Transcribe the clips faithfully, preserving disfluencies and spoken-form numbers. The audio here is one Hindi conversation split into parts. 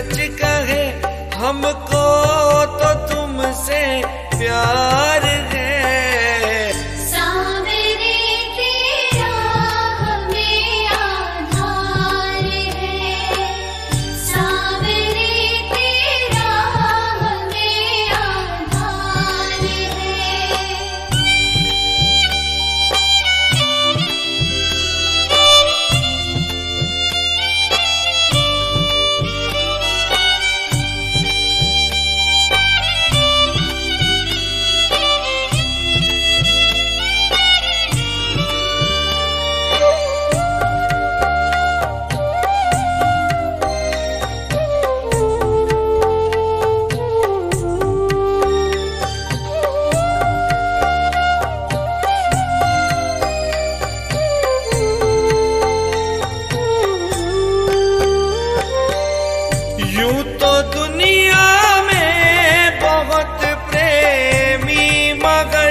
सच कहे हमको तो तुमसे प्यार है। सावरे तेरा हमें आधार है, सावरे तेरा हमें आधार है। यूं तो दुनिया में बहुत प्रेमी मगर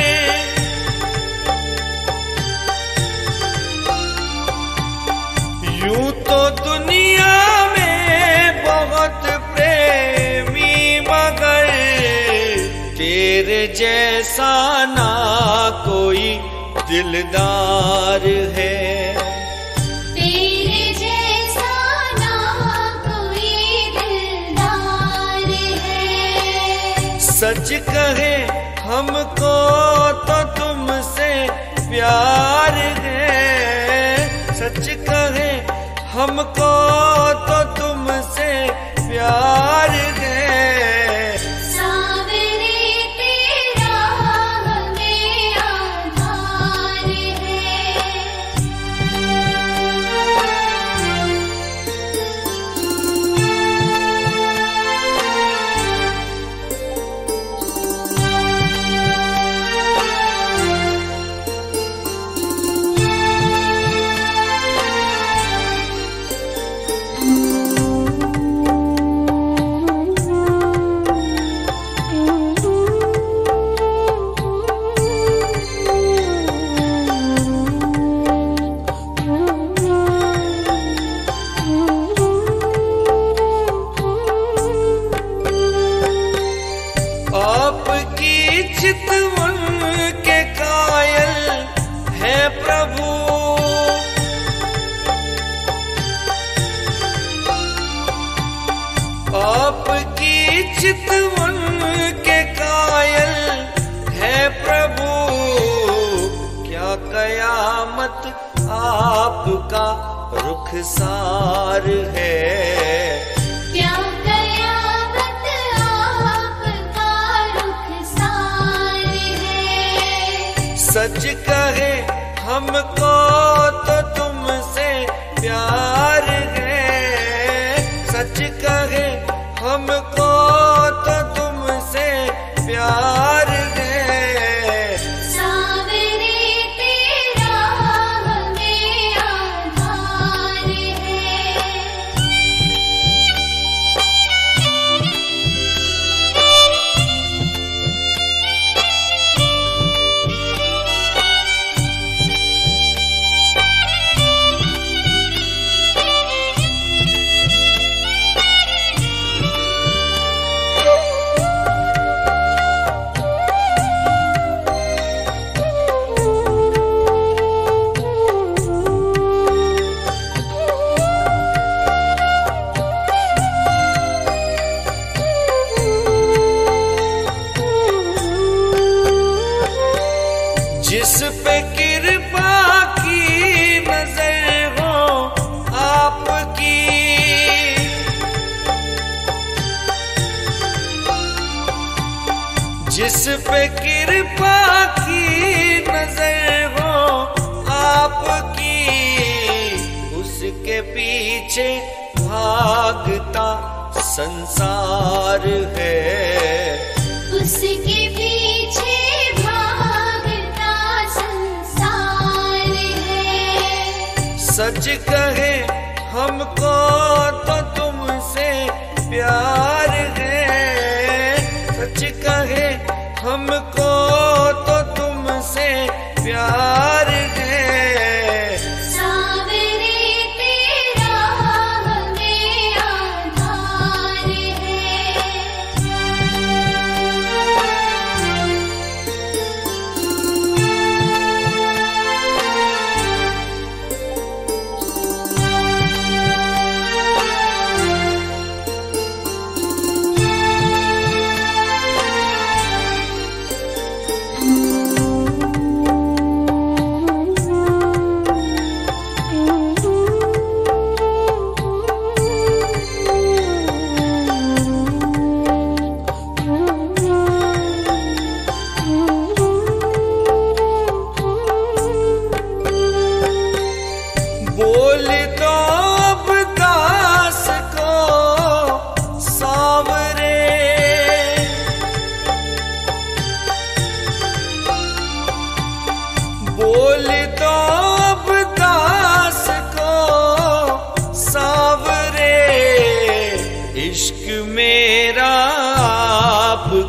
यूं तो दुनिया में बहुत प्रेमी मगर तेरे जैसा ना कोई दिलदार है। तेरे जैसा ना कोई दिलदार है। सच कहे हमको तो तुमसे प्यार है। सच कहे हमको तो तुमसे प्यार है। सावरे तेरा हमें आधार है। आपकी चितवन के कायल है प्रभु। आपकी चितवन के कायल है प्रभु। क्या कयामत आपका रुखसार है। क्या कयामत आपका रुखसार है। सच कहे हमको तो तुमसे प्यार है। सच कहे हमको तो तुमसे प्यार है। सावरे तेरा हमें आधार है। जिस पे कृपा की नजर हो आपकी, जिस पे कृपा की नजर हो आपकी, उसके पीछे भागता संसार है। उसके पीछे भागता संसार है। सच कहे हमको तो तुमसे प्यार है। सच कहे हमको तो तुमसे प्यार है। सावरे तेरा हमें आधार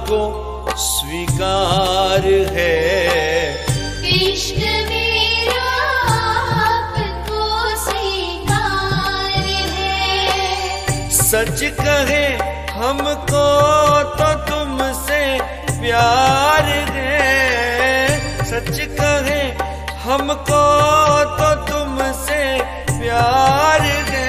आपको स्वीकार है। इश्क मेरा आपको स्वीकार है। सच कहे हमको तो तुमसे प्यार है। सच कहे हमको तो तुमसे प्यार है।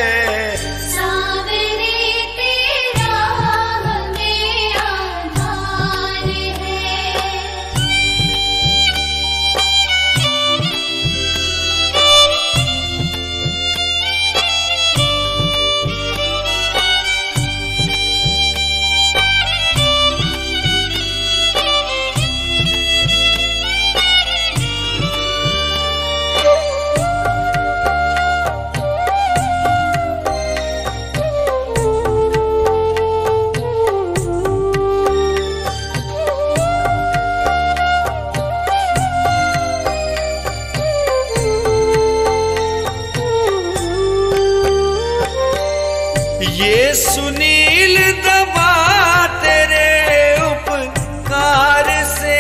ये सुनील दबा तेरे उपकार से,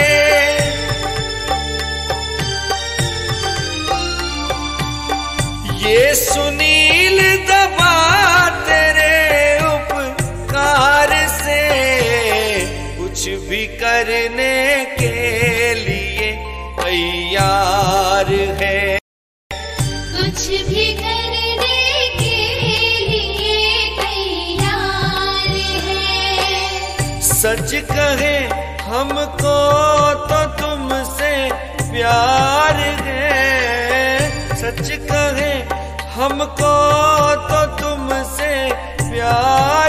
ये सुनील दबा तेरे उपकार से कुछ भी करने के लिए तैयार है। कुछ भी करने सच कहे हमको तो तुमसे प्यार है। सच कहे हमको तो तुमसे प्यार